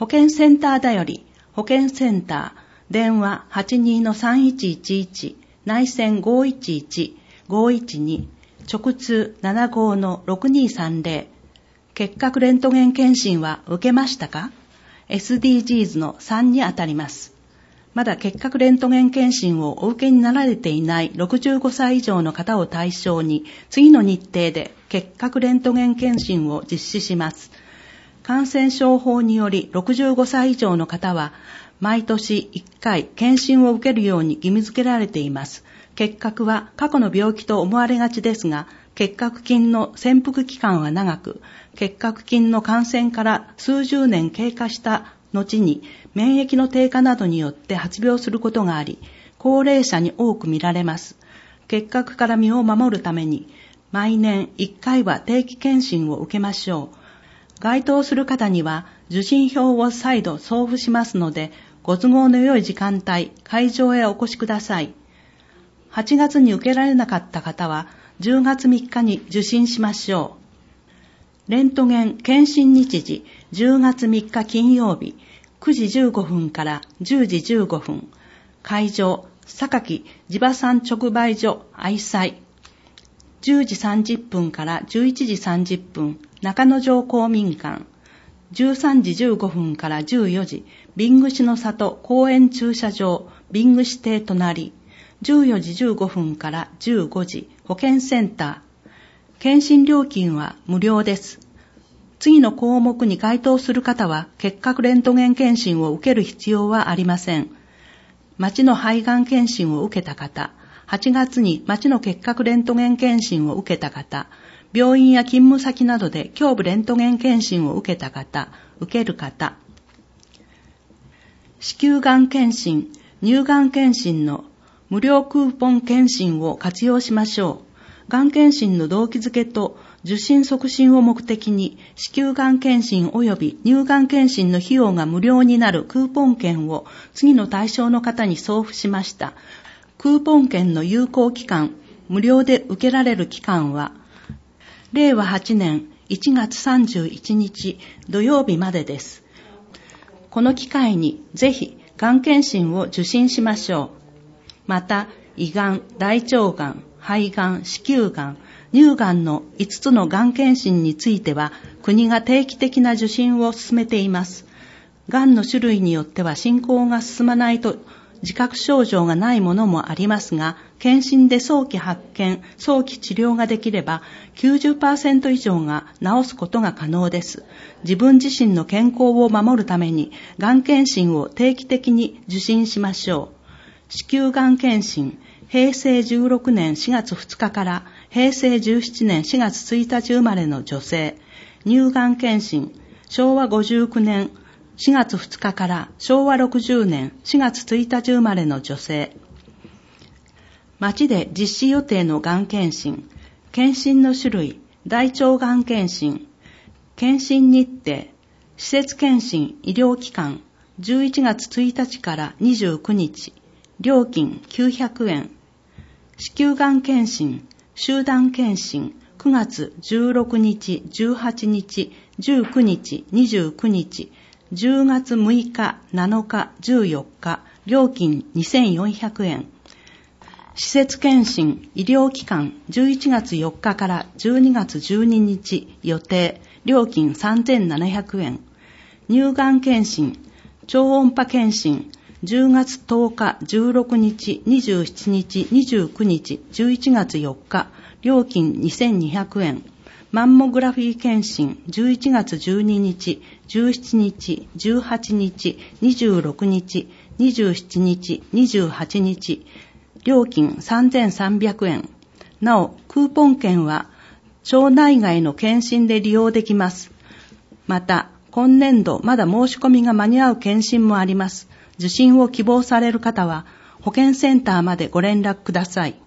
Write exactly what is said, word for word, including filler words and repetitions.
保健センターだより、保健センター、電話 はちにーさんいちいちいち、内線 ごいちいち、ごいちに、直通 ななごのろくにさんぜろ。結核レントゲン検診は受けましたか？ エスディージーズ のさんにあたります。まだ結核レントゲン検診をお受けになられていないろくじゅうごさい以上の方を対象に、次の日程で結核レントゲン検診を実施します。感染症法によりろくじゅうごさい以上の方は、毎年いっかい検診を受けるように義務付けられています。結核は過去の病気と思われがちですが、結核菌の潜伏期間は長く、結核菌の感染から数十年経過した後に免疫の低下などによって発病することがあり、高齢者に多く見られます。結核から身を守るために、毎年いっかいは定期検診を受けましょう。該当する方には受診票を再度送付しますので、ご都合の良い時間帯、会場へお越しください。はちがつに受けられなかった方は、じゅうがつみっかに受診しましょう。レントゲン検診日時、じゅうがつみっか金曜日、くじじゅうごふんからじゅうじじゅうごふん。会場、榊地場産直売所愛妻。じゅうじさんじゅっぷんからじゅういちじさんじゅっぷん、中之条公民館。じゅうさんじじゅうごふんからじゅうよじ、ビングシの里公園駐車場、ビングシ邸隣。じゅうよじじゅうごふんからじゅうごじ、保健センター。検診料金は無料です。次の項目に該当する方は、結核レントゲン検診を受ける必要はありません。町の肺がん検診を受けた方、はちがつに町の結核レントゲン検診を受けた方、病院や勤務先などで胸部レントゲン検診を受けた方、受ける方。子宮がん検診、乳がん検診の無料クーポン検診を活用しましょう。がん検診の動機づけと受診促進を目的に、子宮がん検診及び乳がん検診の費用が無料になるクーポン券を次の対象の方に送付しました。クーポン券の有効期間、無料で受けられる期間は、れいわはちねんいちがつさんじゅういちにち土曜日までです。この機会にぜひがん検診を受診しましょう。また、胃がん、大腸がん、肺がん、子宮がん、乳がんのいつつのがん検診については、国が定期的な受診を進めています。がんの種類によっては進行が進まないと自覚症状がないものもありますが、検診で早期発見、早期治療ができれば きゅうじゅっパーセント 以上が治すことが可能です。自分自身の健康を守るために、がん検診を定期的に受診しましょう。子宮がん検診、へいせいじゅうろくねんしがつふつかからへいせいじゅうななねんしがつついたち生まれの女性。乳がん検診、しょうわごじゅうきゅうねんしがつふつかからしょうわろくじゅうねんしがつついたち生まれの女性。町で実施予定のがん検診、検診の種類、大腸がん検診、検診日程、施設検診医療機関、じゅういちがつついたちからにじゅうくにち、料金きゅうひゃくえん。子宮がん検診、集団検診、くがつじゅうろくにち、じゅうはちにち、じゅうくにち、にじゅうくにち、じゅうがつむいか、なのか、じゅうよっか、料金にせんよんひゃくえん。施設検診、医療機関、じゅういちがつよっかからじゅうにがつじゅうににち予定、料金さんぜんななひゃくえん。乳がん検診、超音波検診、じゅうがつとおか、じゅうろくにち、にじゅうしちにち、にじゅうくにち、じゅういちがつよっか、料金にせんにひゃくえん。マンモグラフィー検診、じゅういちがつじゅうににち、じゅうしちにち、じゅうはちにち、にじゅうろくにち、にじゅうしちにち、にじゅうはちにち、料金さんぜんさんびゃくえん。なお、クーポン券は町内外の検診で利用できます。また、今年度まだ申し込みが間に合う検診もあります。受診を希望される方は、保健センターまでご連絡ください。